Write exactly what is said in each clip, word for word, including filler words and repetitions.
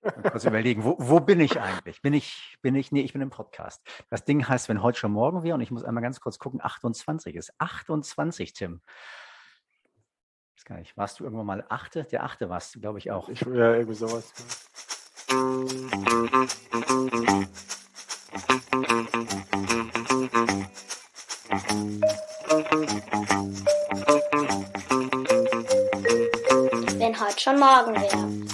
Mal kurz überlegen, wo, wo bin ich eigentlich? Bin ich, bin ich, nee, ich bin im Podcast. Das Ding heißt, wenn heute schon morgen wäre, und ich muss einmal ganz kurz gucken, achtundzwanzig ist. achtundzwanzig, Tim. Ich weiß gar nicht, warst du irgendwann mal Achte? Der Achte warst du, glaube ich, auch. Ich, ja, irgendwie sowas. Wenn heute schon morgen wäre.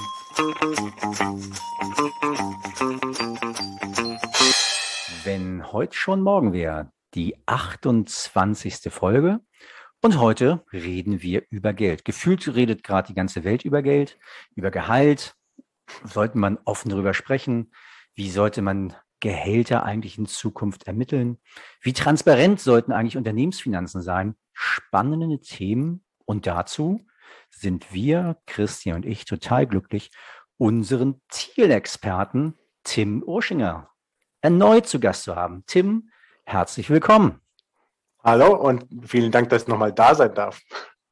Wenn heute schon morgen wäre, die achtundzwanzigste Folge. Und heute reden wir über Geld. Gefühlt redet gerade die ganze Welt über Geld, über Gehalt. Sollte man offen darüber sprechen? Wie sollte man Gehälter eigentlich in Zukunft ermitteln? Wie transparent sollten eigentlich Unternehmensfinanzen sein? Spannende Themen. Und dazu sind wir, Christian und ich, total glücklich, unseren Zielexperten Tim Urschinger erneut zu Gast zu haben. Tim, herzlich willkommen. Hallo und vielen Dank, dass ich nochmal da sein darf.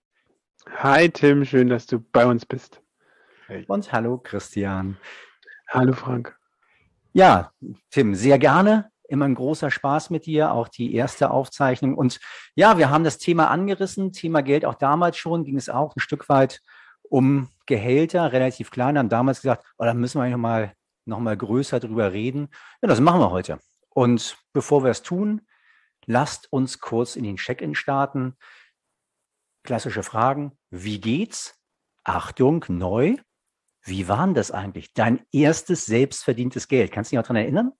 Hi Tim, schön, dass du bei uns bist. Hey. Und hallo Christian. Hallo Frank. Ja, Tim, sehr gerne. Immer ein großer Spaß mit dir, auch die erste Aufzeichnung. Und ja, wir haben das Thema angerissen, Thema Geld. Auch damals schon ging es auch ein Stück weit um Gehälter, relativ klein. Haben damals gesagt, oh, da müssen wir eigentlich nochmal noch mal größer drüber reden. Ja, das machen wir heute. Und bevor wir es tun, lasst uns kurz in den Check-in starten. Klassische Fragen. Wie geht's? Achtung, neu. Wie war denn das eigentlich? Dein erstes selbstverdientes Geld. Kannst du dich noch daran erinnern?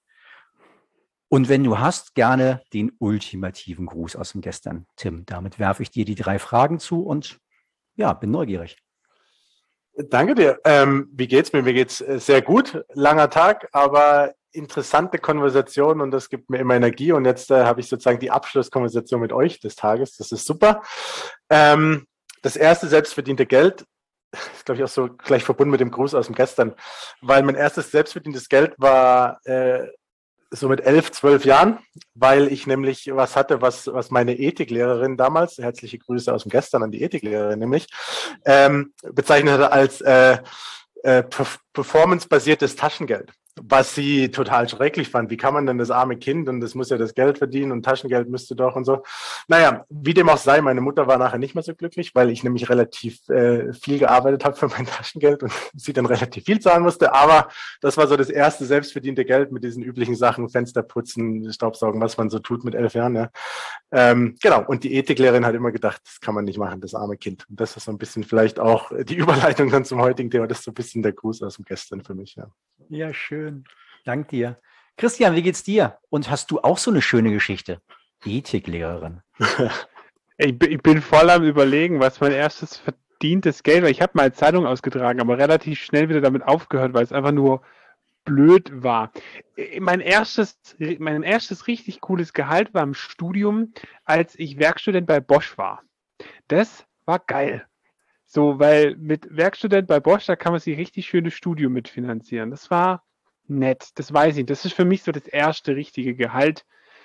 Und wenn du hast, gerne den ultimativen Gruß aus dem Gestern. Tim, damit werfe ich dir die drei Fragen zu und ja, bin neugierig. Danke dir. Ähm, wie geht's mir? Mir geht's sehr gut. Langer Tag, aber interessante Konversation und das gibt mir immer Energie. Und jetzt äh, habe ich sozusagen die Abschlusskonversation mit euch des Tages. Das ist super. Ähm, das erste selbstverdiente Geld ist, glaube ich, auch so gleich verbunden mit dem Gruß aus dem Gestern, weil mein erstes selbstverdientes Geld war äh, so mit elf, zwölf Jahren, weil ich nämlich was hatte, was, was meine Ethiklehrerin damals, herzliche Grüße aus dem Gestern an die Ethiklehrerin nämlich, ähm, bezeichnet hatte als äh, äh, performance-basiertes Taschengeld, was sie total schrecklich fand. Wie kann man denn das arme Kind, und das muss ja das Geld verdienen und Taschengeld müsste doch und so. Naja, wie dem auch sei, meine Mutter war nachher nicht mehr so glücklich, weil ich nämlich relativ äh, viel gearbeitet habe für mein Taschengeld und sie dann relativ viel zahlen musste. Aber das war so das erste selbstverdiente Geld mit diesen üblichen Sachen, Fenster putzen, Staubsaugen, was man so tut mit elf Jahren. Ja. Ähm, genau, und die Ethiklehrerin hat immer gedacht, das kann man nicht machen, das arme Kind. Und das ist so ein bisschen vielleicht auch die Überleitung dann zum heutigen Thema. Das ist so ein bisschen der Gruß aus dem Gestern für mich. Ja, ja schön. Dank dir. Christian, wie geht's dir? Und hast du auch so eine schöne Geschichte? Ethiklehrerin. Ich bin voll am Überlegen, was mein erstes verdientes Geld war. Ich habe mal Zeitung ausgetragen, aber relativ schnell wieder damit aufgehört, weil es einfach nur blöd war. Mein erstes, mein erstes richtig cooles Gehalt war im Studium, als ich Werkstudent bei Bosch war. Das war geil. So, weil mit Werkstudent bei Bosch, da kann man sich richtig schönes Studium mitfinanzieren. Das war nett, das weiß ich. Das ist für mich so das erste richtige Gehalt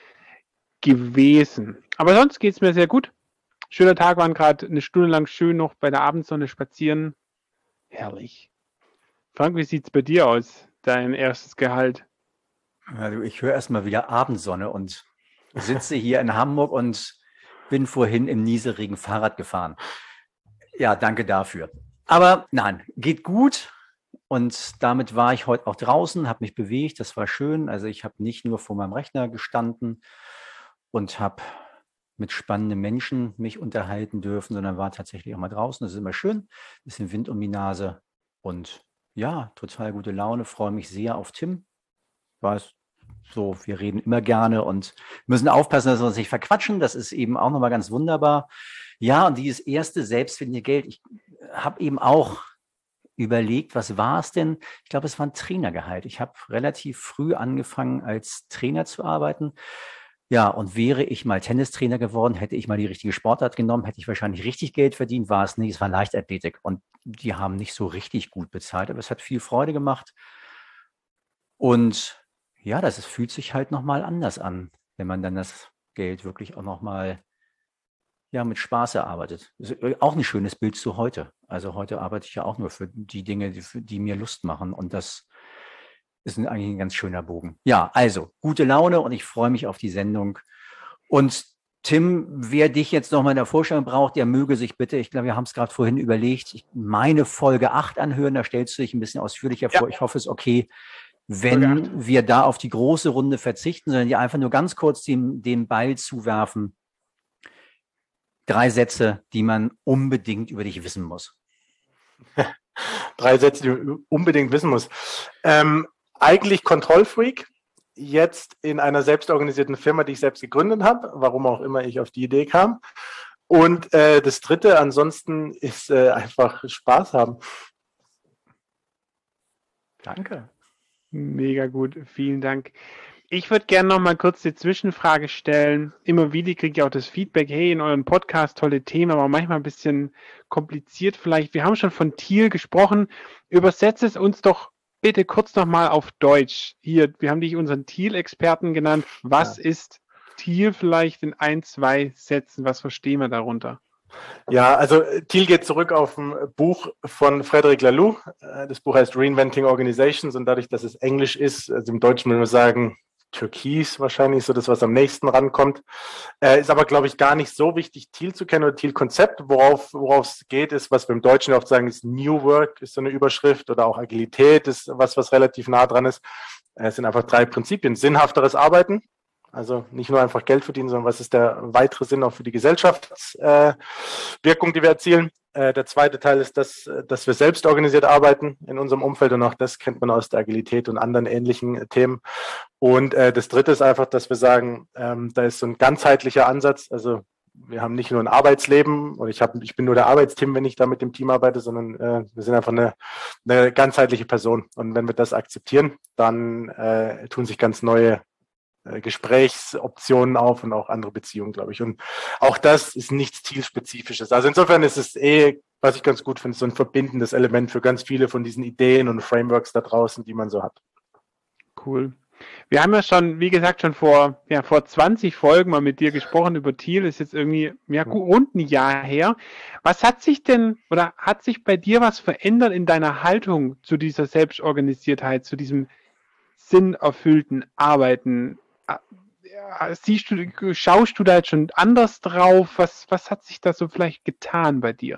gewesen. Aber sonst geht es mir sehr gut. Schöner Tag, waren gerade eine Stunde lang schön noch bei der Abendsonne spazieren. Herrlich. Frank, wie sieht es bei dir aus, dein erstes Gehalt? Also ich höre erstmal wieder Abendsonne und sitze hier in Hamburg und bin vorhin im Nieselregen Fahrrad gefahren. Ja, danke dafür. Aber nein, geht gut. Und damit war ich heute auch draußen, habe mich bewegt, das war schön. Also ich habe nicht nur vor meinem Rechner gestanden und habe mit spannenden Menschen mich unterhalten dürfen, sondern war tatsächlich auch mal draußen. Das ist immer schön, ein bisschen Wind um die Nase und ja, total gute Laune, freue mich sehr auf Tim. War es so, wir reden immer gerne und müssen aufpassen, dass wir uns nicht verquatschen. Das ist eben auch nochmal ganz wunderbar. Ja, und dieses erste selbstfindende Geld, ich habe eben auch überlegt, was war es denn? Ich glaube, es war ein Trainergehalt. Ich habe relativ früh angefangen, als Trainer zu arbeiten. Ja, und wäre ich mal Tennistrainer geworden, hätte ich mal die richtige Sportart genommen, hätte ich wahrscheinlich richtig Geld verdient, war es nicht. Es war Leichtathletik und die haben nicht so richtig gut bezahlt, aber es hat viel Freude gemacht. Und ja, das ist, fühlt sich halt nochmal anders an, wenn man dann das Geld wirklich auch nochmal ja, mit Spaß erarbeitet. Das ist auch ein schönes Bild zu heute. Also heute arbeite ich ja auch nur für die Dinge, die, für die mir Lust machen. Und das ist ein, eigentlich ein ganz schöner Bogen. Ja, also gute Laune und ich freue mich auf die Sendung. Und Tim, wer dich jetzt nochmal in der Vorstellung braucht, der möge sich bitte, ich glaube, wir haben es gerade vorhin überlegt, ich meine Folge acht anhören, da stellst du dich ein bisschen ausführlicher ja. vor. Ich hoffe, es ist okay, wenn wir da auf die große Runde verzichten, sondern dir einfach nur ganz kurz den, den Ball zuwerfen. Drei Sätze, die man unbedingt über dich wissen muss. Drei Sätze, die man unbedingt wissen muss. Ähm, eigentlich Kontrollfreak. Jetzt in einer selbstorganisierten Firma, die ich selbst gegründet habe, warum auch immer ich auf die Idee kam. Und äh, das Dritte ansonsten ist äh, einfach Spaß haben. Danke. Mega gut, vielen Dank. Ich würde gerne noch mal kurz die Zwischenfrage stellen. Immer wieder kriege ich auch das Feedback, hey, in euren Podcast tolle Themen, aber manchmal ein bisschen kompliziert vielleicht. Wir haben schon von Thiel gesprochen. Übersetze es uns doch bitte kurz nochmal auf Deutsch. Hier, wir haben dich unseren Thiel-Experten genannt. Was ja. ist Thiel vielleicht in ein, zwei Sätzen? Was verstehen wir darunter? Ja, also Thiel geht zurück auf ein Buch von Frederic Laloux. Das Buch heißt Reinventing Organizations und dadurch, dass es Englisch ist, also im Deutschen würde man sagen, Türkis wahrscheinlich, so das, was am nächsten rankommt. Äh, ist aber, glaube ich, gar nicht so wichtig, Thiel zu kennen oder Thiel-Konzept. Worauf worauf es geht, ist, was wir im Deutschen oft sagen, ist New Work, ist so eine Überschrift, oder auch Agilität ist was, was relativ nah dran ist. Äh, es sind einfach drei Prinzipien. Sinnhafteres Arbeiten, also nicht nur einfach Geld verdienen, sondern was ist der weitere Sinn auch für die Gesellschaftswirkung, äh, die wir erzielen. Äh, der zweite Teil ist, dass, dass wir selbst organisiert arbeiten in unserem Umfeld, und auch das kennt man aus der Agilität und anderen ähnlichen äh, Themen. Und äh, das dritte ist einfach, dass wir sagen, ähm, da ist so ein ganzheitlicher Ansatz. Also wir haben nicht nur ein Arbeitsleben und ich, hab, ich bin nur der Arbeitsteam, wenn ich da mit dem Team arbeite, sondern äh, wir sind einfach eine, eine ganzheitliche Person. Und wenn wir das akzeptieren, dann äh, tun sich ganz neue Gesprächsoptionen auf und auch andere Beziehungen, glaube ich. Und auch das ist nichts Zielspezifisches. Also insofern ist es eh, was ich ganz gut finde, so ein verbindendes Element für ganz viele von diesen Ideen und Frameworks da draußen, die man so hat. Cool. Wir haben ja schon, wie gesagt, schon vor, ja, vor zwanzig Folgen mal mit dir gesprochen über Thiel. Ist jetzt irgendwie ja, rund ein Jahr her. Was hat sich denn, oder hat sich bei dir was verändert in deiner Haltung zu dieser Selbstorganisiertheit, zu diesem sinnerfüllten Arbeiten? Siehst du, schaust du da jetzt schon anders drauf? Was, was hat sich da so vielleicht getan bei dir?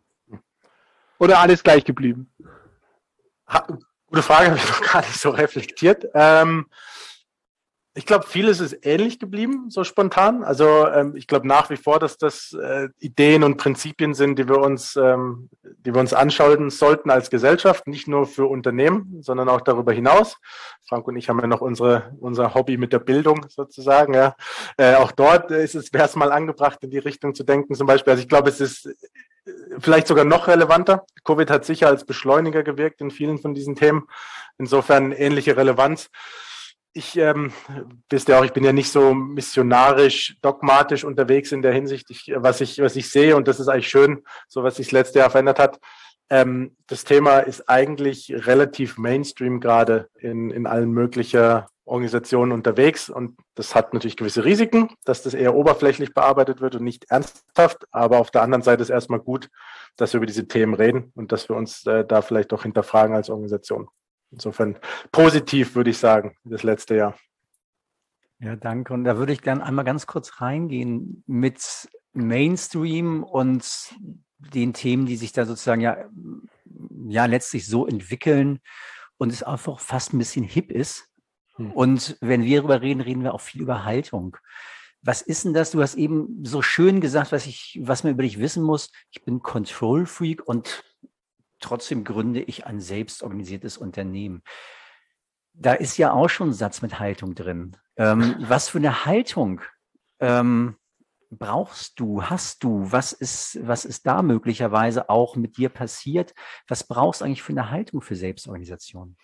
Oder alles gleich geblieben? Ha, gute Frage, habe ich noch gar nicht so reflektiert. Ähm, ich glaube, vieles ist ähnlich geblieben, so spontan. Also ähm, ich glaube nach wie vor, dass das äh, Ideen und Prinzipien sind, die wir uns, ähm, die wir uns anschauen sollten als Gesellschaft, nicht nur für Unternehmen, sondern auch darüber hinaus. Frank und ich haben ja noch unsere, unser Hobby mit der Bildung sozusagen. Ja. Äh, auch dort ist es, wäre es mal angebracht, in die Richtung zu denken zum Beispiel. Also ich glaube, es ist vielleicht sogar noch relevanter. Covid hat sicher als Beschleuniger gewirkt in vielen von diesen Themen. Insofern ähnliche Relevanz. Ich, ähm, wisst ihr auch, ich bin ja nicht so missionarisch, dogmatisch unterwegs in der Hinsicht, ich, was ich, was ich sehe, und das ist eigentlich schön, so was sich das letzte Jahr verändert hat. Ähm, das Thema ist eigentlich relativ Mainstream gerade in, in allen möglichen Organisationen unterwegs, und das hat natürlich gewisse Risiken, dass das eher oberflächlich bearbeitet wird und nicht ernsthaft, aber auf der anderen Seite ist erstmal gut, dass wir über diese Themen reden und dass wir uns äh, da vielleicht auch hinterfragen als Organisation. Insofern positiv, würde ich sagen, das letzte Jahr. Ja, danke. Und da würde ich gerne einmal ganz kurz reingehen mit Mainstream und den Themen, die sich da sozusagen ja, ja letztlich so entwickeln und es einfach fast ein bisschen hip ist. Hm. Und wenn wir darüber reden, reden wir auch viel über Haltung. Was ist denn das? Du hast eben so schön gesagt, was ich, was man über dich wissen muss. Ich bin Control Freak und trotzdem gründe ich ein selbstorganisiertes Unternehmen. Da ist ja auch schon ein Satz mit Haltung drin. Ähm, was für eine Haltung ähm, brauchst du, hast du? Was ist, was ist da möglicherweise auch mit dir passiert? Was brauchst du eigentlich für eine Haltung für Selbstorganisation?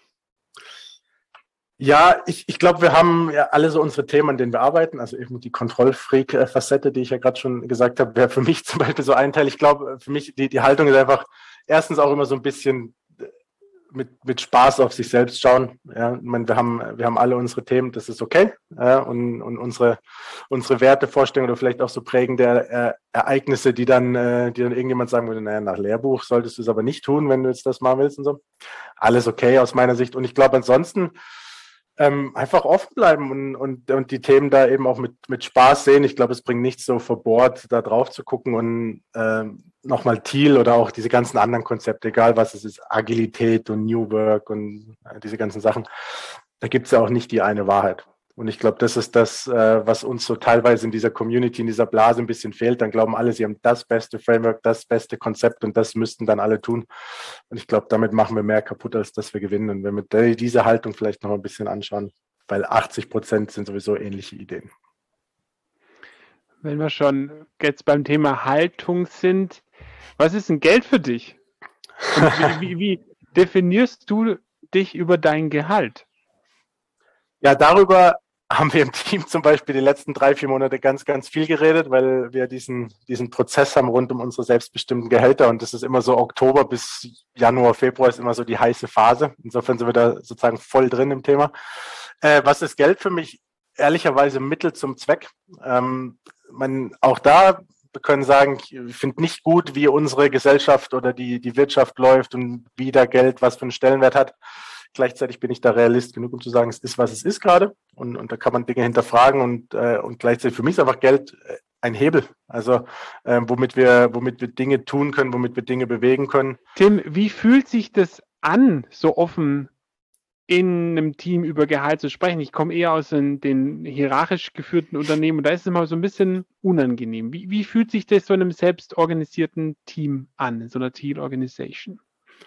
Ja, ich, ich glaube, wir haben ja alle so unsere Themen, an denen wir arbeiten. Also eben die Kontrollfreak-Facette, die ich ja gerade schon gesagt habe, wäre für mich zum Beispiel so ein Teil. Ich glaube, für mich, die, die Haltung ist einfach erstens auch immer so ein bisschen mit, mit Spaß auf sich selbst schauen. Ja, ich meine, wir haben, wir haben alle unsere Themen, das ist okay. Ja, und, und unsere, unsere Wertevorstellungen oder vielleicht auch so prägende äh, Ereignisse, die dann, äh, die dann irgendjemand sagen würde, naja, nach Lehrbuch solltest du es aber nicht tun, wenn du jetzt das machen willst und so. Alles okay aus meiner Sicht. Und ich glaube, ansonsten ähm, einfach offen bleiben und, und, und die Themen da eben auch mit, mit Spaß sehen. Ich glaube, es bringt nichts, so verbohrt da drauf zu gucken und ähm, nochmal Thiel oder auch diese ganzen anderen Konzepte, egal was es ist, Agilität und New Work und äh, diese ganzen Sachen, da gibt es ja auch nicht die eine Wahrheit. Und ich glaube, das ist das, äh, was uns so teilweise in dieser Community, in dieser Blase ein bisschen fehlt. Dann glauben alle, sie haben das beste Framework, das beste Konzept und das müssten dann alle tun. Und ich glaube, damit machen wir mehr kaputt, als dass wir gewinnen. Und wenn wir diese Haltung vielleicht noch mal ein bisschen anschauen, weil achtzig Prozent sind sowieso ähnliche Ideen. Wenn wir schon jetzt beim Thema Haltung sind, was ist denn Geld für dich? Und wie, wie, wie definierst du dich über dein Gehalt? Ja, darüber haben wir im Team zum Beispiel die letzten drei, vier Monate ganz, ganz viel geredet, weil wir diesen, diesen Prozess haben rund um unsere selbstbestimmten Gehälter. Und das ist immer so Oktober bis Januar, Februar ist immer so die heiße Phase. Insofern sind wir da sozusagen voll drin im Thema. Äh, was ist Geld für mich? Ehrlicherweise Mittel zum Zweck. Ähm, man, auch da, wir können sagen, ich finde nicht gut, wie unsere Gesellschaft oder die, die Wirtschaft läuft und wie da Geld was für einen Stellenwert hat. Gleichzeitig bin ich da Realist genug, um zu sagen, es ist, was es ist gerade. Und, und da kann man Dinge hinterfragen. Und, äh, und gleichzeitig für mich ist einfach Geld ein Hebel. Also äh, womit wir, womit wir Dinge tun können, womit wir Dinge bewegen können. Tim, wie fühlt sich das an, so offen in einem Team über Gehalt zu sprechen? Ich komme eher aus den, den hierarchisch geführten Unternehmen und da ist es immer so ein bisschen unangenehm. Wie, wie fühlt sich das so in einem selbstorganisierten Team an, in so einer Team-Organisation?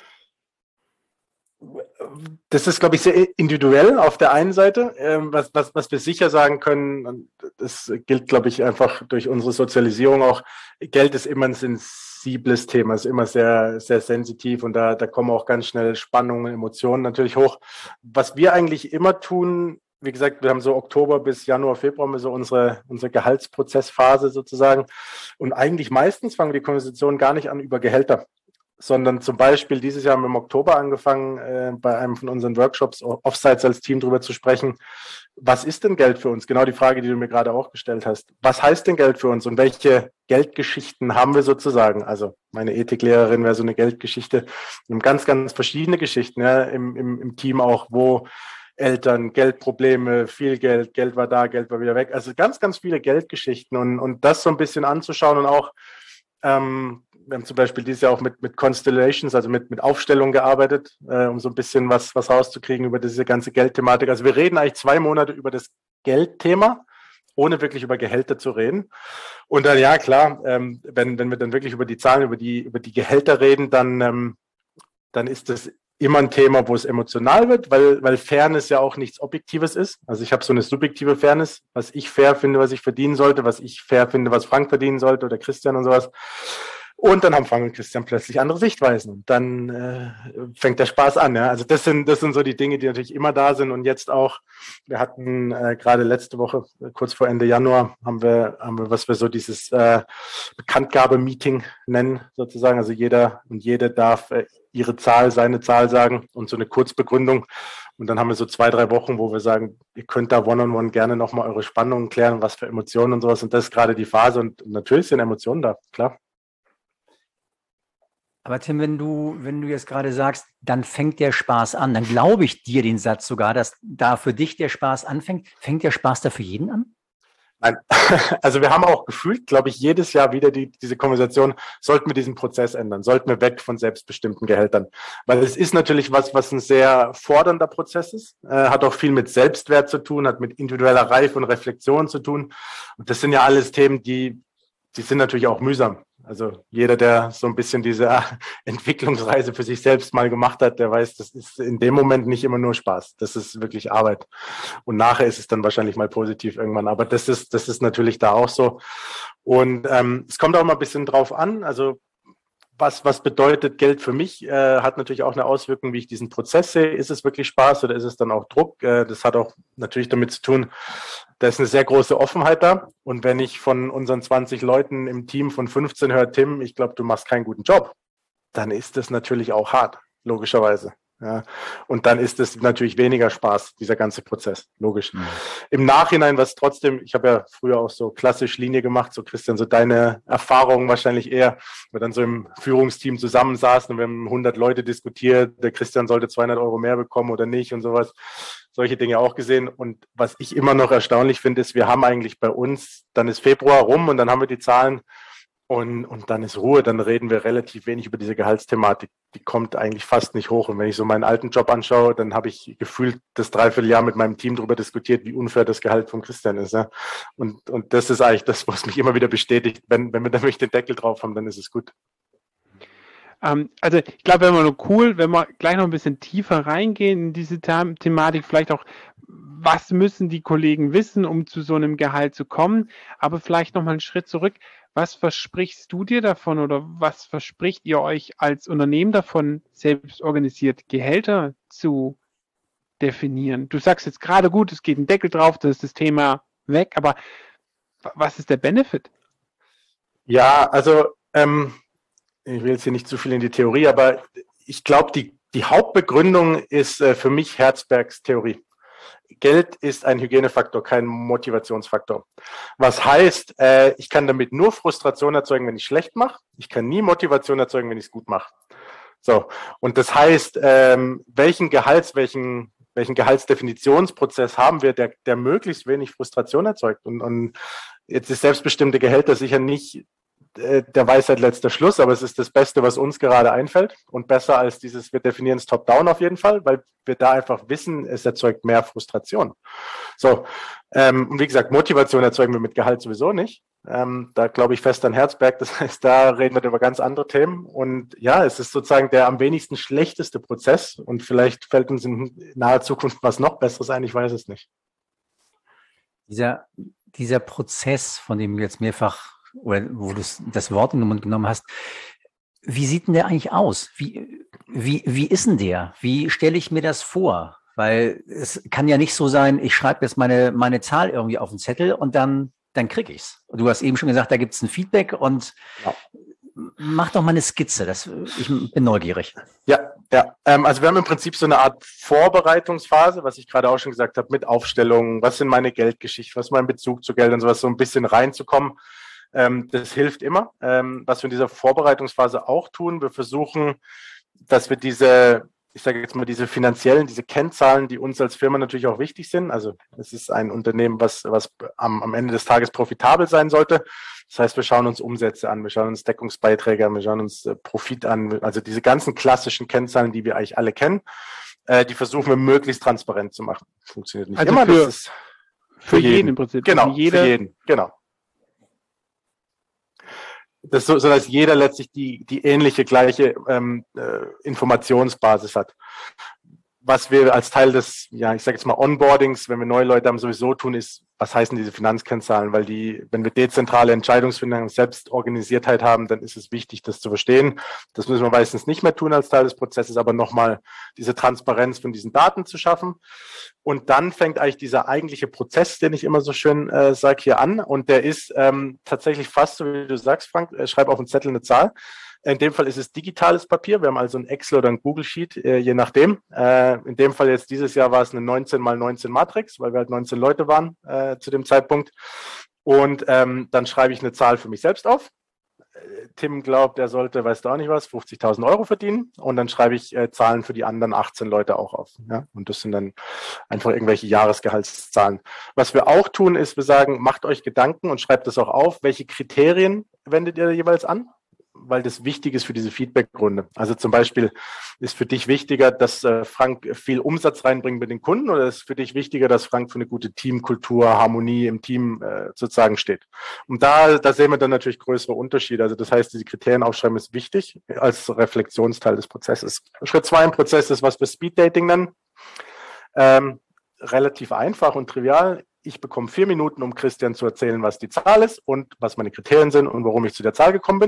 Das ist, glaube ich, sehr individuell auf der einen Seite. Was, was, was wir sicher sagen können, und das gilt, glaube ich, einfach durch unsere Sozialisierung auch, Geld ist immer ein sensibles Thema, ist immer sehr, sehr sensitiv und da, da kommen auch ganz schnell Spannungen, Emotionen natürlich hoch. Was wir eigentlich immer tun, wie gesagt, wir haben so Oktober bis Januar, Februar haben wir so unsere, unsere Gehaltsprozessphase sozusagen und eigentlich meistens fangen die Konversationen gar nicht an über Gehälter, sondern zum Beispiel dieses Jahr haben wir im Oktober angefangen, äh, bei einem von unseren Workshops Offsites als Team drüber zu sprechen. Was ist denn Geld für uns? Genau die Frage, die du mir gerade auch gestellt hast. Was heißt denn Geld für uns und welche Geldgeschichten haben wir sozusagen? Also meine Ethiklehrerin wäre so eine Geldgeschichte. Wir haben ganz, ganz verschiedene Geschichten, ja, im, im, im Team auch, wo Eltern, Geldprobleme, viel Geld, Geld war da, Geld war wieder weg. Also ganz, ganz viele Geldgeschichten und, und das so ein bisschen anzuschauen und auch ähm, wir haben zum Beispiel dieses Jahr auch mit, mit Constellations, also mit, mit Aufstellungen gearbeitet, äh, um so ein bisschen was, was rauszukriegen über diese ganze Geldthematik. Also wir reden eigentlich zwei Monate über das Geldthema, ohne wirklich über Gehälter zu reden. Und dann, ja klar, ähm, wenn, wenn wir dann wirklich über die Zahlen, über die, über die Gehälter reden, dann, ähm, dann ist das immer ein Thema, wo es emotional wird, weil, weil Fairness ja auch nichts Objektives ist. Also ich habe so eine subjektive Fairness, was ich fair finde, was ich verdienen sollte, was ich fair finde, was Frank verdienen sollte oder Christian und sowas. Und dann haben Frank und Christian plötzlich andere Sichtweisen. Und dann äh, fängt der Spaß an. Ja? Also das sind, das sind so die Dinge, die natürlich immer da sind. Und jetzt auch, wir hatten äh, gerade letzte Woche, kurz vor Ende Januar, haben wir, haben wir was wir so dieses äh, Bekanntgabe-Meeting nennen, sozusagen. Also jeder und jede darf äh, ihre Zahl, seine Zahl sagen und so eine Kurzbegründung. Und dann haben wir so zwei, drei Wochen, wo wir sagen, ihr könnt da one-on-one gerne nochmal eure Spannungen klären, was für Emotionen und sowas. Und das ist gerade die Phase. Und natürlich sind Emotionen da, klar. Aber Tim, wenn du, wenn du jetzt gerade sagst, dann fängt der Spaß an, dann glaube ich dir den Satz sogar, dass da für dich der Spaß anfängt. Fängt der Spaß da für jeden an? Nein, also wir haben auch gefühlt, glaube ich, jedes Jahr wieder die, diese Konversation, sollten wir diesen Prozess ändern, sollten wir weg von selbstbestimmten Gehältern. Weil es ist natürlich was, was ein sehr fordernder Prozess ist, äh, hat auch viel mit Selbstwert zu tun, hat mit individueller Reife und Reflexion zu tun. Und das sind ja alles Themen, die, die sind natürlich auch mühsam. Also jeder, der so ein bisschen diese Entwicklungsreise für sich selbst mal gemacht hat, der weiß, das ist in dem Moment nicht immer nur Spaß. Das ist wirklich Arbeit. Und nachher ist es dann wahrscheinlich mal positiv irgendwann. Aber das ist, das ist natürlich da auch so. Und ähm, es kommt auch mal ein bisschen drauf an. Also was, was bedeutet Geld für mich? Äh, hat natürlich auch eine Auswirkung, wie ich diesen Prozess sehe. Ist es wirklich Spaß oder ist es dann auch Druck? Äh, das hat auch natürlich damit zu tun, da ist eine sehr große Offenheit da. Und wenn ich von unseren zwanzig Leuten im Team von fünfzehn höre, Tim, ich glaube, du machst keinen guten Job, dann ist das natürlich auch hart, logischerweise. Ja, und dann ist es natürlich weniger Spaß, dieser ganze Prozess, logisch. Mhm. Im Nachhinein, was trotzdem, ich habe ja früher auch so klassisch Linie gemacht, so Christian, so deine Erfahrungen wahrscheinlich eher, wir dann so im Führungsteam zusammensaßen und wir haben hundert Leute diskutiert, der Christian sollte zweihundert Euro mehr bekommen oder nicht und sowas, solche Dinge auch gesehen. Und was ich immer noch erstaunlich finde, ist, wir haben eigentlich bei uns, dann ist Februar rum und dann haben wir die Zahlen. Und, und dann ist Ruhe, dann reden wir relativ wenig über diese Gehaltsthematik. Die kommt eigentlich fast nicht hoch. Und wenn ich so meinen alten Job anschaue, dann habe ich gefühlt das Dreivierteljahr mit meinem Team darüber diskutiert, wie unfair das Gehalt von Christian ist. Ja. Und, und das ist eigentlich das, was mich immer wieder bestätigt. Wenn, wenn wir da wirklich den Deckel drauf haben, dann ist es gut. Ähm, also ich glaube, wenn wir nur cool, wenn wir gleich noch ein bisschen tiefer reingehen in diese The- Thematik, vielleicht auch, was müssen die Kollegen wissen, um zu so einem Gehalt zu kommen, aber vielleicht noch mal einen Schritt zurück. Was versprichst du dir davon oder was verspricht ihr euch als Unternehmen davon, selbst organisiert Gehälter zu definieren? Du sagst jetzt gerade, gut, es geht ein Deckel drauf, das ist das Thema weg, aber was ist der Benefit? Ja, also ähm, ich will jetzt hier nicht zu viel in die Theorie, aber ich glaube, die, die Hauptbegründung ist äh, für mich Herzbergs Theorie. Geld ist ein Hygienefaktor, kein Motivationsfaktor. Was heißt, äh, ich kann damit nur Frustration erzeugen, wenn ich schlecht mache. Ich kann nie Motivation erzeugen, wenn ich es gut mache. So, und das heißt, ähm, welchen Gehalts, welchen, welchen Gehaltsdefinitionsprozess haben wir, der, der möglichst wenig Frustration erzeugt. Und, und jetzt ist selbstbestimmte Gehälter sicher nicht der Weisheit letzter Schluss, aber es ist das Beste, was uns gerade einfällt und besser als dieses, wir definieren es top-down auf jeden Fall, weil wir da einfach wissen, es erzeugt mehr Frustration. So, ähm, und wie gesagt, Motivation erzeugen wir mit Gehalt sowieso nicht. Ähm, da glaube ich fest an Herzberg, das heißt, da reden wir über ganz andere Themen und ja, es ist sozusagen der am wenigsten schlechteste Prozess und vielleicht fällt uns in naher Zukunft was noch Besseres ein, ich weiß es nicht. Dieser, dieser Prozess, von dem du jetzt mehrfach oder wo du das Wort in den Mund genommen hast, wie sieht denn der eigentlich aus? Wie, wie, wie ist denn der? Wie stelle ich mir das vor? Weil es kann ja nicht so sein, ich schreibe jetzt meine, meine Zahl irgendwie auf den Zettel und dann, dann kriege ich's. Du hast eben schon gesagt, da gibt es ein Feedback und ja. Mach doch mal eine Skizze. Das, ich bin neugierig. Ja, ja. Ähm, also wir haben im Prinzip so eine Art Vorbereitungsphase, was ich gerade auch schon gesagt habe, mit Aufstellungen, was sind meine Geldgeschichten, was ist mein Bezug zu Geld und sowas, so ein bisschen reinzukommen. Ähm, das hilft immer. Ähm, was wir in dieser Vorbereitungsphase auch tun, wir versuchen, dass wir diese, ich sage jetzt mal, diese finanziellen, diese Kennzahlen, die uns als Firma natürlich auch wichtig sind. Also es ist ein Unternehmen, was, was am, am Ende des Tages profitabel sein sollte. Das heißt, wir schauen uns Umsätze an, wir schauen uns Deckungsbeiträge an, wir schauen uns äh, Profit an. Also diese ganzen klassischen Kennzahlen, die wir eigentlich alle kennen, äh, die versuchen wir möglichst transparent zu machen. Funktioniert nicht also immer. Für, das ist für, für jeden, jeden im Prinzip. Genau, also jeder, für jeden, genau. Das so, so dass jeder letztlich die, die ähnliche, gleiche ähm, äh, Informationsbasis hat. Was wir als Teil des, ja, ich sage jetzt mal Onboardings, wenn wir neue Leute haben, sowieso tun, ist, was heißen diese Finanzkennzahlen? Weil die, wenn wir dezentrale Entscheidungsfindung und Selbstorganisiertheit haben, dann ist es wichtig, das zu verstehen. Das müssen wir meistens nicht mehr tun als Teil des Prozesses, aber nochmal diese Transparenz von diesen Daten zu schaffen. Und dann fängt eigentlich dieser eigentliche Prozess, den ich immer so schön äh, sage, hier an. Und der ist ähm, tatsächlich fast so, wie du sagst, Frank, äh, schreib auf einen Zettel eine Zahl. In dem Fall ist es digitales Papier. Wir haben also ein Excel oder ein Google Sheet, äh, je nachdem. Äh, in dem Fall jetzt dieses Jahr war es eine neunzehn mal neunzehn Matrix, weil wir halt neunzehn Leute waren äh, zu dem Zeitpunkt. Und ähm, dann schreibe ich eine Zahl für mich selbst auf. Äh, Tim glaubt, er sollte, weißt du auch nicht was, fünfzigtausend Euro verdienen. Und dann schreibe ich äh, Zahlen für die anderen achtzehn Leute auch auf. Ja? Und das sind dann einfach irgendwelche Jahresgehaltszahlen. Was wir auch tun, ist, wir sagen, macht euch Gedanken und schreibt das auch auf. Welche Kriterien wendet ihr jeweils an? Weil das wichtig ist für diese Feedback-Runde. Also zum Beispiel ist für dich wichtiger, dass äh, Frank viel Umsatz reinbringt mit den Kunden oder ist für dich wichtiger, dass Frank für eine gute Teamkultur, Harmonie im Team äh, sozusagen steht? Und da, da sehen wir dann natürlich größere Unterschiede. Also das heißt, diese Kriterien aufschreiben ist wichtig als Reflexionsteil des Prozesses. Schritt zwei im Prozess ist, was wir Speed-Dating nennen. Ähm, relativ einfach und trivial. Ich bekomme vier Minuten, um Christian zu erzählen, was die Zahl ist und was meine Kriterien sind und warum ich zu der Zahl gekommen bin.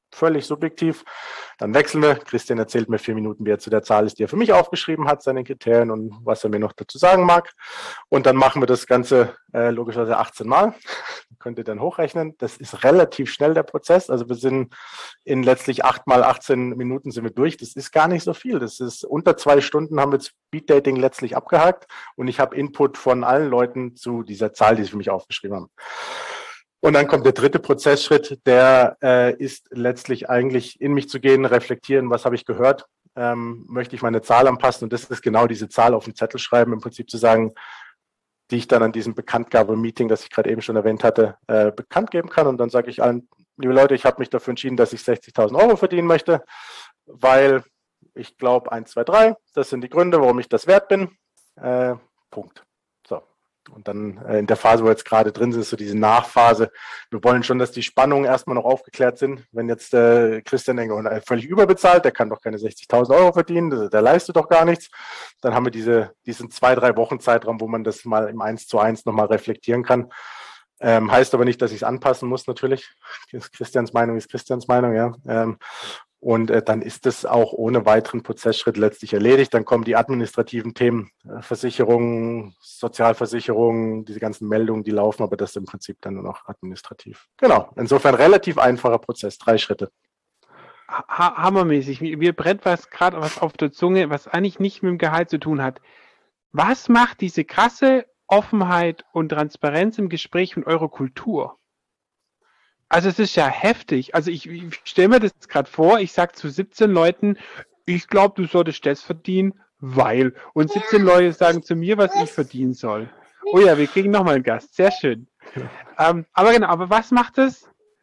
völlig subjektiv. Dann wechseln wir. Christian erzählt mir vier Minuten, wie er zu der Zahl ist, die er für mich aufgeschrieben hat, seine Kriterien und was er mir noch dazu sagen mag. Und dann machen wir das Ganze äh, logischerweise achtzehn Mal. Könnt ihr dann hochrechnen. Das ist relativ schnell der Prozess. Also wir sind in letztlich acht mal achtzehn Minuten sind wir durch. Das ist gar nicht so viel. Das ist unter zwei Stunden haben wir Speed Dating letztlich abgehakt und ich habe Input von allen Leuten zu dieser Zahl, die sie für mich aufgeschrieben haben. Und dann kommt der dritte Prozessschritt, der äh, ist letztlich eigentlich in mich zu gehen, reflektieren, was habe ich gehört, ähm, möchte ich meine Zahl anpassen und das ist genau diese Zahl auf den Zettel schreiben, im Prinzip zu sagen, die ich dann an diesem Bekanntgabe-Meeting, das ich gerade eben schon erwähnt hatte, äh, bekannt geben kann. Und dann sage ich allen, liebe Leute, ich habe mich dafür entschieden, dass ich sechzigtausend Euro verdienen möchte, weil ich glaube, eins, zwei, drei, das sind die Gründe, warum ich das wert bin. Äh, Punkt. So. Und dann äh, in der Phase, wo wir jetzt gerade drin sind, ist so diese Nachphase. Wir wollen schon, dass die Spannungen erstmal noch aufgeklärt sind. Wenn jetzt äh, Christian denkt, oh, völlig überbezahlt, der kann doch keine sechzigtausend Euro verdienen, der, der leistet doch gar nichts. Dann haben wir diese, diesen zwei, drei Wochen Zeitraum, wo man das mal im eins zu eins nochmal reflektieren kann. Ähm, heißt aber nicht, dass ich es anpassen muss, natürlich. Christians Meinung ist Christians Meinung, ja. Ähm, Und äh, dann ist es auch ohne weiteren Prozessschritt letztlich erledigt. Dann kommen die administrativen Themen, äh, Versicherungen, Sozialversicherungen, diese ganzen Meldungen, die laufen, aber das ist im Prinzip dann nur noch administrativ. Genau, insofern relativ einfacher Prozess, drei Schritte. Ha- hammermäßig. Mir, mir brennt was gerade was auf der Zunge, was eigentlich nicht mit dem Gehalt zu tun hat. Was macht diese krasse Offenheit und Transparenz im Gespräch mit eurer Kultur? Also es ist ja heftig. Also ich, ich stelle mir das gerade vor, ich sage zu siebzehn Leuten, ich glaube, du solltest das verdienen, weil. Und siebzehn Leute sagen zu mir, was ich verdienen soll. Oh ja, wir kriegen nochmal einen Gast. Sehr schön. Ja. Ähm, aber genau, aber was macht es?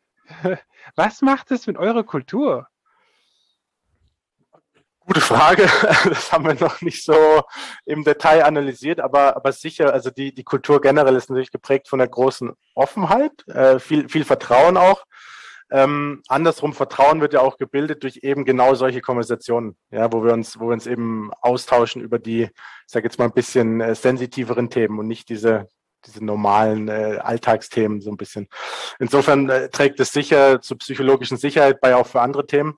Was macht es mit eurer Kultur? Gute Frage. Das haben wir noch nicht so im Detail analysiert, aber, aber sicher, also die, die Kultur generell ist natürlich geprägt von einer großen Offenheit, äh, viel, viel Vertrauen auch. Ähm, andersrum, Vertrauen wird ja auch gebildet durch eben genau solche Konversationen, ja, wo wir uns, wo wir uns eben austauschen über die, ich sage jetzt mal ein bisschen äh, sensitiveren Themen und nicht diese, diese normalen äh, Alltagsthemen so ein bisschen. Insofern äh, trägt es sicher zur psychologischen Sicherheit bei, auch für andere Themen.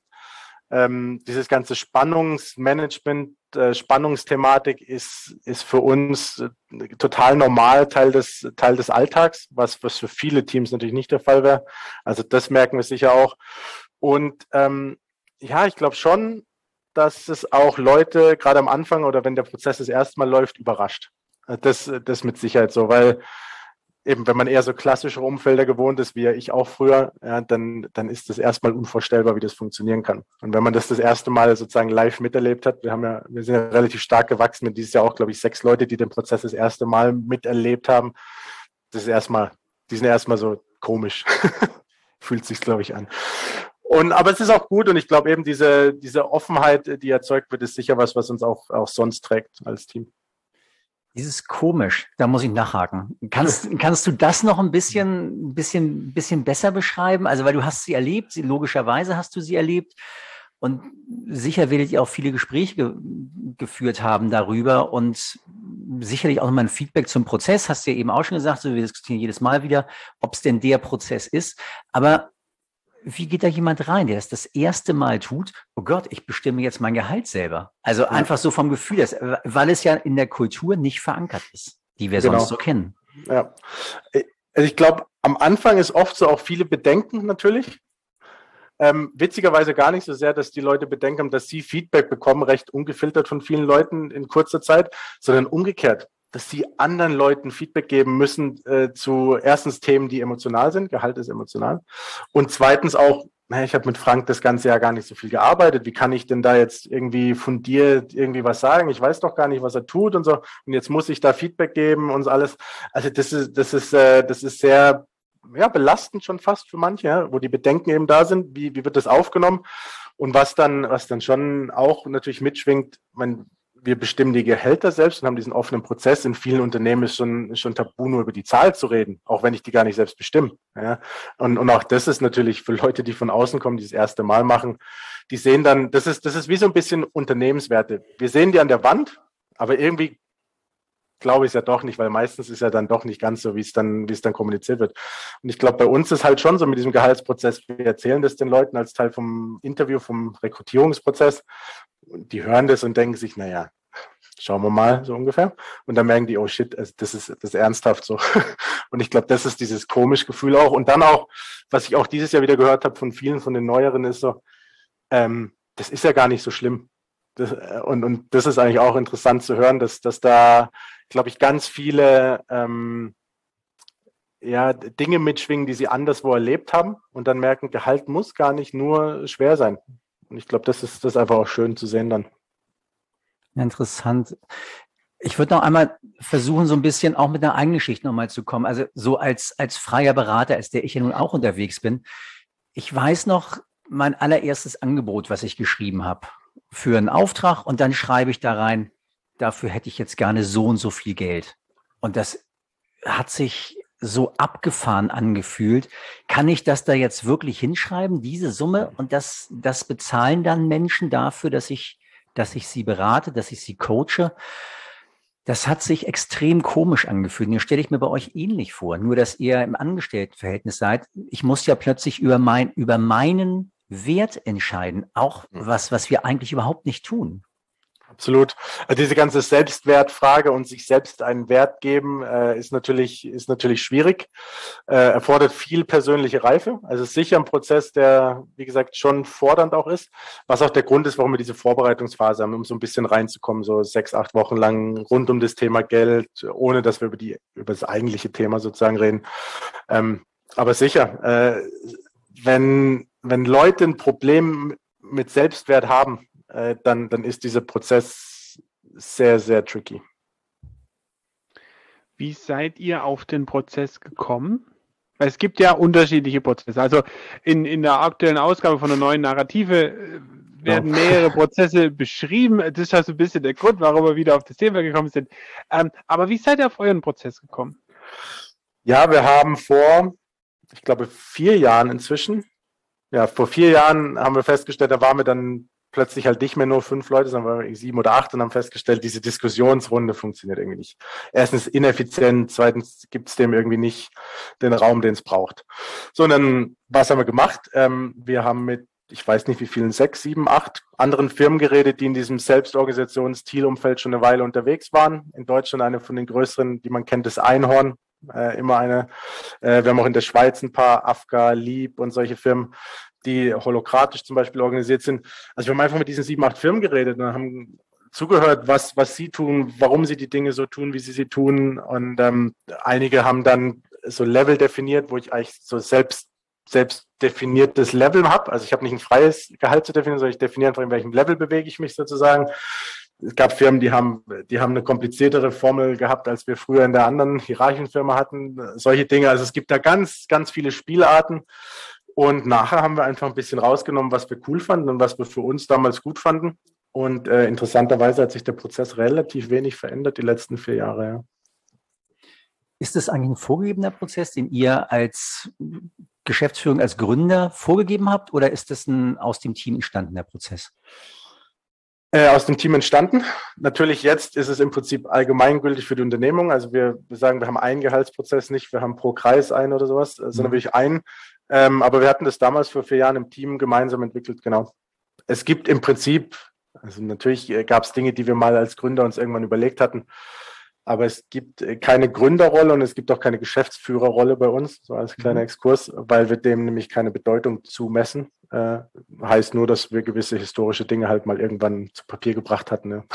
Ähm, dieses ganze Spannungsmanagement, äh, Spannungsthematik ist, ist für uns äh, total normal, Teil des, Teil des Alltags, was, was für viele Teams natürlich nicht der Fall wäre. Also das merken wir sicher auch. Und ähm, ja, ich glaube schon, dass es auch Leute gerade am Anfang oder wenn der Prozess das erste Mal läuft, überrascht. Das, das mit Sicherheit so, weil eben, wenn man eher so klassische Umfelder gewohnt ist, wie ja ich auch früher, ja, dann, dann ist das erstmal unvorstellbar, wie das funktionieren kann. Und wenn man das das erste Mal sozusagen live miterlebt hat, wir haben ja, wir sind ja relativ stark gewachsen, mit dieses Jahr auch, glaube ich, sechs Leute, die den Prozess das erste Mal miterlebt haben. Das ist erstmal, die sind erstmal so komisch. Fühlt sich, glaube ich, an. Und, aber es ist auch gut und ich glaube eben diese, diese Offenheit, die erzeugt wird, ist sicher was, was uns auch, auch sonst trägt als Team. Dieses komisch, da muss ich nachhaken. Kannst, kannst du das noch ein bisschen, bisschen, bisschen besser beschreiben? Also, weil du hast sie erlebt, sie, logischerweise hast du sie erlebt und sicher werdet ihr auch viele Gespräche ge geführt haben darüber und sicherlich auch nochmal ein Feedback zum Prozess. Hast du ja eben auch schon gesagt, so, wir diskutieren jedes Mal wieder, ob es denn der Prozess ist. Aber wie geht da jemand rein, der das das erste Mal tut? Oh Gott, ich bestimme jetzt mein Gehalt selber. Also ja. Einfach so vom Gefühl, dass, weil es ja in der Kultur nicht verankert ist, die wir genau. sonst so kennen. Ja, also ich glaube, am Anfang ist oft so auch viele Bedenken natürlich. Ähm, witzigerweise gar nicht so sehr, dass die Leute Bedenken haben, dass sie Feedback bekommen, recht ungefiltert von vielen Leuten in kurzer Zeit, sondern umgekehrt, dass sie anderen Leuten Feedback geben müssen äh, zu erstens Themen, die emotional sind, Gehalt ist emotional, und zweitens auch, naja, ich habe mit Frank das ganze Jahr gar nicht so viel gearbeitet, wie kann ich denn da jetzt irgendwie fundiert irgendwie was sagen, ich weiß doch gar nicht, was er tut und so, und jetzt muss ich da Feedback geben und so alles, also das ist, das ist, äh, das ist sehr, ja, belastend schon fast für manche, ja, wo die Bedenken eben da sind, wie, wie wird das aufgenommen und was dann, was dann schon auch natürlich mitschwingt, man wir bestimmen die Gehälter selbst und haben diesen offenen Prozess. In vielen Unternehmen ist schon, ist schon tabu, nur über die Zahl zu reden, auch wenn ich die gar nicht selbst bestimme. Ja. Und, und auch das ist natürlich für Leute, die von außen kommen, die das erste Mal machen, die sehen dann, das ist, das ist wie so ein bisschen Unternehmenswerte. Wir sehen die an der Wand, aber irgendwie glaube ich es ja doch nicht, weil meistens ist ja dann doch nicht ganz so, wie es dann, wie es dann kommuniziert wird. Und ich glaube, bei uns ist halt schon so mit diesem Gehaltsprozess, wir erzählen das den Leuten als Teil vom Interview, vom Rekrutierungsprozess. Und die hören das und denken sich, naja, schauen wir mal, so ungefähr. Und dann merken die, oh shit, also das ist, das ist ernsthaft so. Und ich glaube, das ist dieses komische Gefühl auch. Und dann auch, was ich auch dieses Jahr wieder gehört habe von vielen von den Neueren, ist so, ähm, das ist ja gar nicht so schlimm. Das, und, und das ist eigentlich auch interessant zu hören, dass, dass da, glaube ich, ganz viele ähm, ja, Dinge mitschwingen, die sie anderswo erlebt haben und dann merken, Gehalt muss gar nicht nur schwer sein. Und ich glaube, das ist das ist einfach auch schön zu sehen dann. Interessant. Ich würde noch einmal versuchen, so ein bisschen auch mit einer eigenen Geschichte nochmal zu kommen. Also so als, als freier Berater, als der ich ja nun auch unterwegs bin. Ich weiß noch mein allererstes Angebot, was ich geschrieben habe, für einen Auftrag, und dann schreibe ich da rein, dafür hätte ich jetzt gerne so und so viel Geld. Und das hat sich so abgefahren angefühlt. Kann ich das da jetzt wirklich hinschreiben, diese Summe? Und das, das bezahlen dann Menschen dafür, dass ich, dass ich sie berate, dass ich sie coache? Das hat sich extrem komisch angefühlt. Das stelle ich mir bei euch ähnlich vor. Nur, dass ihr im Angestelltenverhältnis seid. Ich muss ja plötzlich über mein, über meinen Wert entscheiden. Auch was, was wir eigentlich überhaupt nicht tun. Absolut. Also diese ganze Selbstwertfrage und sich selbst einen Wert geben, äh, ist natürlich, ist natürlich schwierig, äh, erfordert viel persönliche Reife. Also es ist sicher ein Prozess, der, wie gesagt, schon fordernd auch ist, was auch der Grund ist, warum wir diese Vorbereitungsphase haben, um so ein bisschen reinzukommen, so sechs, acht Wochen lang rund um das Thema Geld, ohne dass wir über die, über das eigentliche Thema sozusagen reden. Ähm, aber sicher, äh, wenn, wenn Leute ein Problem mit Selbstwert haben, Dann, dann ist dieser Prozess sehr, sehr tricky. Wie seid ihr auf den Prozess gekommen? Weil es gibt ja unterschiedliche Prozesse. Also in, in der aktuellen Ausgabe von der neuen Narrative werden mehrere Prozesse beschrieben. Das ist also ein bisschen der Grund, warum wir wieder auf das Thema gekommen sind. Ähm, aber wie seid ihr auf euren Prozess gekommen? Ja, wir haben vor, ich glaube, vier Jahren inzwischen, ja, vor vier Jahren haben wir festgestellt, da waren wir dann plötzlich halt nicht mehr nur fünf Leute, sondern wir sieben oder acht und haben festgestellt, diese Diskussionsrunde funktioniert irgendwie nicht. Erstens ineffizient, zweitens gibt es dem irgendwie nicht den Raum, den es braucht. So, und dann, was haben wir gemacht? Ähm, wir haben mit, ich weiß nicht wie vielen, sechs, sieben, acht anderen Firmen geredet, die in diesem Selbstorganisations-Thiel-Umfeld schon eine Weile unterwegs waren. In Deutschland eine von den größeren, die man kennt, das Einhorn. Äh, immer eine. Äh, wir haben auch in der Schweiz ein paar, Afka, Lieb und solche Firmen, die holokratisch zum Beispiel organisiert sind. Also wir haben einfach mit diesen sieben, acht Firmen geredet und haben zugehört, was, was sie tun, warum sie die Dinge so tun, wie sie sie tun. Und ähm, einige haben dann so Level definiert, wo ich eigentlich so selbst, selbst definiertes Level habe. Also ich habe nicht ein freies Gehalt zu definieren, sondern ich definiere einfach, in welchem Level bewege ich mich sozusagen. Es gab Firmen, die haben, die haben eine kompliziertere Formel gehabt, als wir früher in der anderen Hierarchienfirma hatten. Solche Dinge. Also es gibt da ganz, ganz viele Spielarten. Und nachher haben wir einfach ein bisschen rausgenommen, was wir cool fanden und was wir für uns damals gut fanden. Und äh, interessanterweise hat sich der Prozess relativ wenig verändert die letzten vier Jahre. Ja. Ist das eigentlich ein vorgegebener Prozess, den ihr als Geschäftsführung, als Gründer vorgegeben habt, oder ist das ein aus dem Team entstandener Prozess? Äh, aus dem Team entstanden. Natürlich jetzt ist es im Prinzip allgemeingültig für die Unternehmung. Also wir, wir sagen, wir haben einen Gehaltsprozess nicht, wir haben pro Kreis einen oder sowas, sondern mhm. wirklich einen. Ähm, aber wir hatten das damals vor vier Jahren im Team gemeinsam entwickelt, genau. Es gibt im Prinzip, also natürlich gab es Dinge, die wir mal als Gründer uns irgendwann überlegt hatten, aber es gibt keine Gründerrolle und es gibt auch keine Geschäftsführerrolle bei uns, so als kleiner Exkurs, weil wir dem nämlich keine Bedeutung zumessen. Äh, heißt nur, dass wir gewisse historische Dinge halt mal irgendwann zu Papier gebracht hatten. Ja.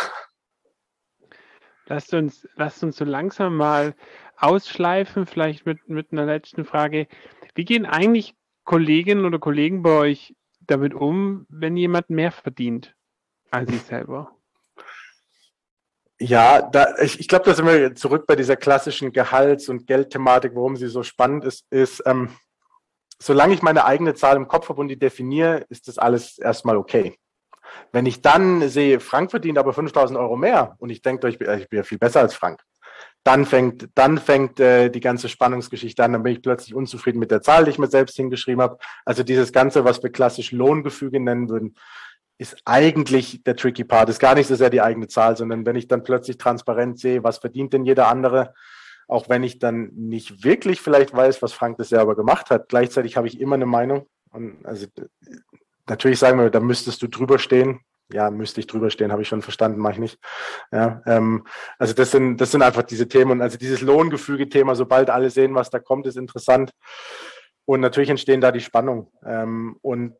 Lasst uns, lasst uns so langsam mal ausschleifen, vielleicht mit, mit einer letzten Frage. Wie gehen eigentlich Kolleginnen oder Kollegen bei euch damit um, wenn jemand mehr verdient als ich selber? Ja, da, ich, ich glaube, da sind wir zurück bei dieser klassischen Gehalts- und Geldthematik, warum sie so spannend ist, ist, ähm, solange ich meine eigene Zahl im Kopf habe und die definiere, ist das alles erstmal okay. Wenn ich dann sehe, Frank verdient aber fünftausend Euro mehr und ich denke, ich bin, ich bin ja viel besser als Frank, dann fängt, dann fängt äh, die ganze Spannungsgeschichte an, dann bin ich plötzlich unzufrieden mit der Zahl, die ich mir selbst hingeschrieben habe. Also dieses Ganze, was wir klassisch Lohngefüge nennen würden, ist eigentlich der tricky Part. Ist gar nicht so sehr die eigene Zahl, sondern wenn ich dann plötzlich transparent sehe, was verdient denn jeder andere, auch wenn ich dann nicht wirklich vielleicht weiß, was Frank das selber gemacht hat. Gleichzeitig habe ich immer eine Meinung. Und also natürlich sagen wir, da müsstest du drüber stehen. Ja, müsste ich drüber stehen, habe ich schon verstanden, mache ich nicht. Ja, ähm, also das sind, das sind einfach diese Themen. Und also dieses Lohngefüge-Thema, sobald alle sehen, was da kommt, ist interessant. Und natürlich entstehen da die Spannungen. Ähm, und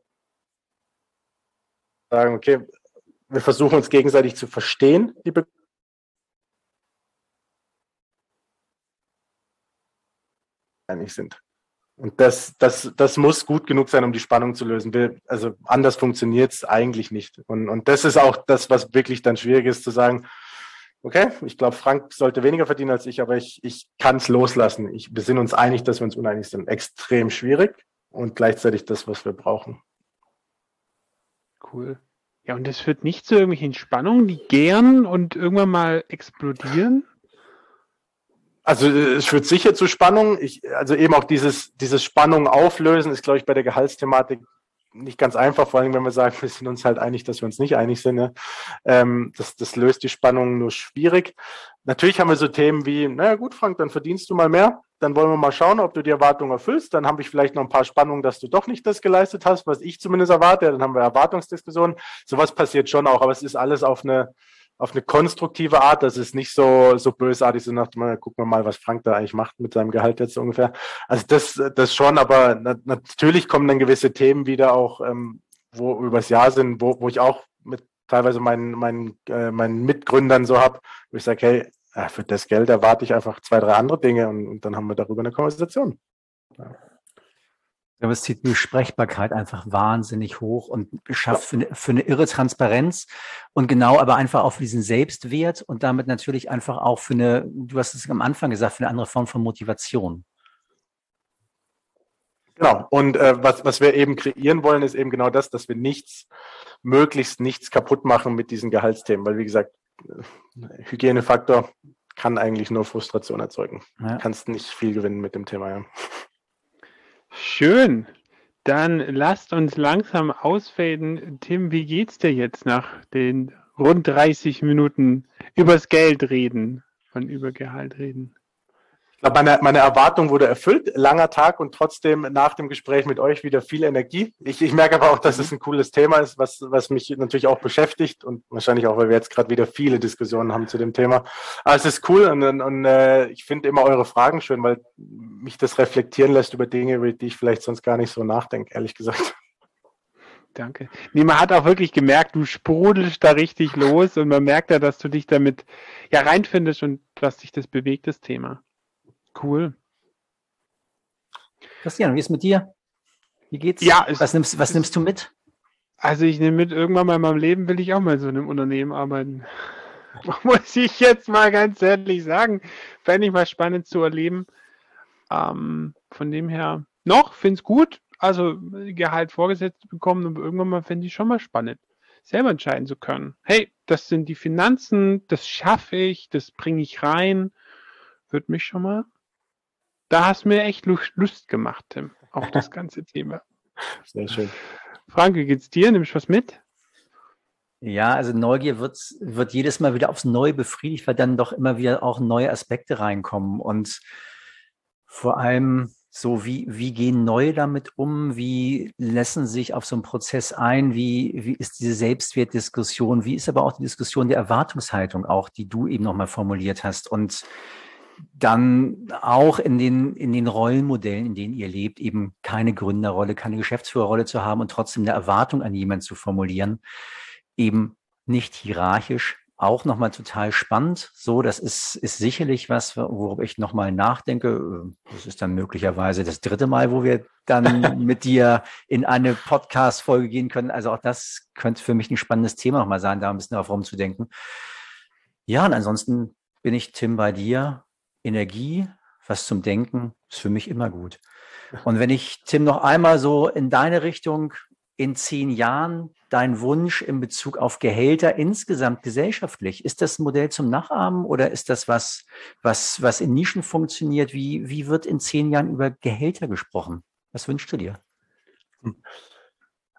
sagen, okay, wir versuchen uns gegenseitig zu verstehen, die Be- einig sind. Und das, das, das muss gut genug sein, um die Spannung zu lösen. Wir, also anders funktioniert es eigentlich nicht. Und, und das ist auch das, was wirklich dann schwierig ist, zu sagen, okay, ich glaube, Frank sollte weniger verdienen als ich, aber ich, ich kann es loslassen. Ich, wir sind uns einig, dass wir uns uneinig sind. Extrem schwierig und gleichzeitig das, was wir brauchen. Cool. Ja, und das führt nicht zu irgendwelchen Spannungen, die gären und irgendwann mal explodieren? Also es führt sicher zu Spannung. Ich, also eben auch dieses, dieses Spannung auflösen ist, glaube ich, bei der Gehaltsthematik nicht ganz einfach, vor allem wenn wir sagen, wir sind uns halt einig, dass wir uns nicht einig sind. Ne? Ähm, das, das löst die Spannung nur schwierig. Natürlich haben wir so Themen wie, naja gut, Frank, dann verdienst du mal mehr, dann wollen wir mal schauen, ob du die Erwartungen erfüllst. Dann habe ich vielleicht noch ein paar Spannungen, dass du doch nicht das geleistet hast, was ich zumindest erwarte. Dann haben wir Erwartungsdiskussionen. Sowas passiert schon auch, aber es ist alles auf eine auf eine konstruktive Art, das ist nicht so, so bösartig, so nach dem, mal, gucken wir mal, was Frank da eigentlich macht mit seinem Gehalt jetzt ungefähr. Also das, das schon, aber na, natürlich kommen dann gewisse Themen wieder auch, ähm, wo übers Jahr sind, wo, wo ich auch mit teilweise meinen, meinen, äh, meinen Mitgründern so habe, wo ich sage, hey, äh, für das Geld erwarte ich einfach zwei, drei andere Dinge und, und dann haben wir darüber eine Konversation. Ja. Aber es zieht die Besprechbarkeit einfach wahnsinnig hoch und schafft für eine, für eine irre Transparenz und genau aber einfach auch für diesen Selbstwert und damit natürlich einfach auch für eine, du hast es am Anfang gesagt, für eine andere Form von Motivation. Genau. Und äh, was, was wir eben kreieren wollen, ist eben genau das, dass wir nichts, möglichst nichts kaputt machen mit diesen Gehaltsthemen. Weil, wie gesagt, Hygienefaktor kann eigentlich nur Frustration erzeugen. Ja. Du kannst nicht viel gewinnen mit dem Thema, ja. Schön. Dann lasst uns langsam ausfaden. Tim, wie geht's dir jetzt nach den rund dreißig Minuten übers Geld reden, von über Gehalt reden? Ich glaube, meine, meine Erwartung wurde erfüllt. Langer Tag und trotzdem nach dem Gespräch mit euch wieder viel Energie. Ich, ich merke aber auch, dass es ein cooles Thema ist, was, was mich natürlich auch beschäftigt und wahrscheinlich auch, weil wir jetzt gerade wieder viele Diskussionen haben zu dem Thema. Aber es ist cool und, und, und äh, ich finde immer eure Fragen schön, weil mich das reflektieren lässt über Dinge, über die ich vielleicht sonst gar nicht so nachdenke, ehrlich gesagt. Danke. Nee, man hat auch wirklich gemerkt, du sprudelst da richtig los und man merkt ja, dass du dich damit ja reinfindest und dass dich das bewegt, das Thema. Cool. Christian, wie ist mit dir? Wie geht's? Ja, was nimmst, was nimmst du mit? Also ich nehme mit, irgendwann mal in meinem Leben will ich auch mal in so einem Unternehmen arbeiten. Muss ich jetzt mal ganz ehrlich sagen. Fände ich mal spannend zu erleben. Ähm, von dem her, noch, finde es gut. Also Gehalt vorgesetzt bekommen, aber irgendwann mal fände ich schon mal spannend, selber entscheiden zu können. Hey, das sind die Finanzen, das schaffe ich, das bringe ich rein. Wird mich schon mal... Da hast du mir echt Lust gemacht, Tim, auf das ganze Thema. Sehr schön. Frank, wie geht's dir? Nimmst du was mit? Ja, also Neugier wird, wird jedes Mal wieder aufs Neue befriedigt, weil dann doch immer wieder auch neue Aspekte reinkommen. Und vor allem so, wie, wie gehen Neue damit um? Wie lassen sich auf so einen Prozess ein? Wie, wie ist diese Selbstwertdiskussion? Wie ist aber auch die Diskussion der Erwartungshaltung auch, die du eben nochmal formuliert hast? Und dann auch in den, in den Rollenmodellen, in denen ihr lebt, eben keine Gründerrolle, keine Geschäftsführerrolle zu haben und trotzdem eine Erwartung an jemanden zu formulieren, eben nicht hierarchisch, auch nochmal total spannend. So, das ist, ist sicherlich was, worüber ich nochmal nachdenke. Das ist dann möglicherweise das dritte Mal, wo wir dann mit dir in eine Podcast-Folge gehen können. Also auch das könnte für mich ein spannendes Thema nochmal sein, da ein bisschen darauf rumzudenken. Ja, und ansonsten bin ich, Tim, bei dir. Energie, was zum Denken, ist für mich immer gut. Und wenn ich, Tim, noch einmal so in deine Richtung in zehn Jahren, dein Wunsch in Bezug auf Gehälter insgesamt gesellschaftlich, ist das ein Modell zum Nachahmen oder ist das was, was, was in Nischen funktioniert? Wie, wie wird in zehn Jahren über Gehälter gesprochen? Was wünschst du dir?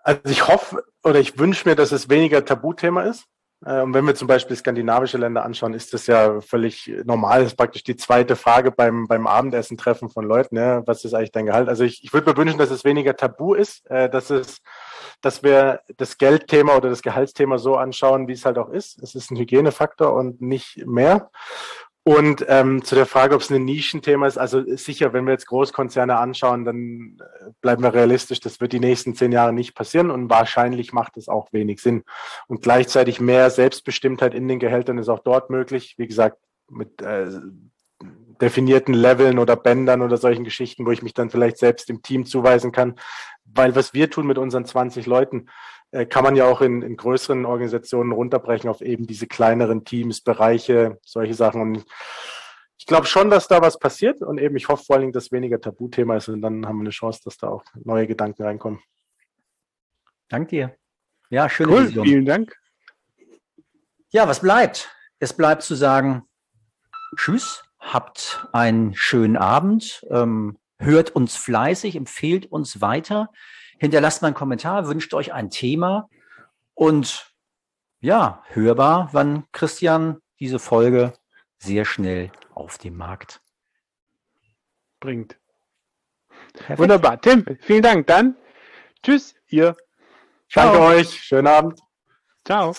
Also ich hoffe oder ich wünsche mir, dass es weniger Tabuthema ist. Und wenn wir zum Beispiel skandinavische Länder anschauen, ist das ja völlig normal. Das ist praktisch die zweite Frage beim, beim Abendessen-Treffen von Leuten. Ja, was ist eigentlich dein Gehalt? Also ich, ich würde mir wünschen, dass es weniger tabu ist, dass es, dass wir das Geldthema oder das Gehaltsthema so anschauen, wie es halt auch ist. Es ist ein Hygienefaktor und nicht mehr. Und ähm, zu der Frage, ob es ein Nischenthema ist, also sicher, wenn wir jetzt Großkonzerne anschauen, dann bleiben wir realistisch, das wird die nächsten zehn Jahre nicht passieren und wahrscheinlich macht es auch wenig Sinn. Und gleichzeitig mehr Selbstbestimmtheit in den Gehältern ist auch dort möglich, wie gesagt, mit äh, definierten Leveln oder Bändern oder solchen Geschichten, wo ich mich dann vielleicht selbst im Team zuweisen kann. Weil was wir tun mit unseren zwanzig Leuten, kann man ja auch in, in größeren Organisationen runterbrechen auf eben diese kleineren Teams, Bereiche, solche Sachen. Und ich glaube schon, dass da was passiert und eben ich hoffe vor allen Dingen, dass weniger Tabuthema ist und dann haben wir eine Chance, dass da auch neue Gedanken reinkommen. Dank dir. Ja, schöne cool, Vision. Vielen Dank. Ja, was bleibt? Es bleibt zu sagen, tschüss, habt einen schönen Abend, ähm, hört uns fleißig, empfehlt uns weiter. Hinterlasst mal einen Kommentar, wünscht euch ein Thema und ja, hörbar, wann Christian diese Folge sehr schnell auf den Markt bringt. Perfekt. Wunderbar. Tim, vielen Dank. Dann tschüss, ihr. Ciao. Danke euch. Schönen Abend. Ciao.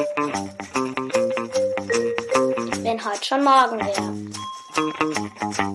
Wenn heute schon morgen wäre.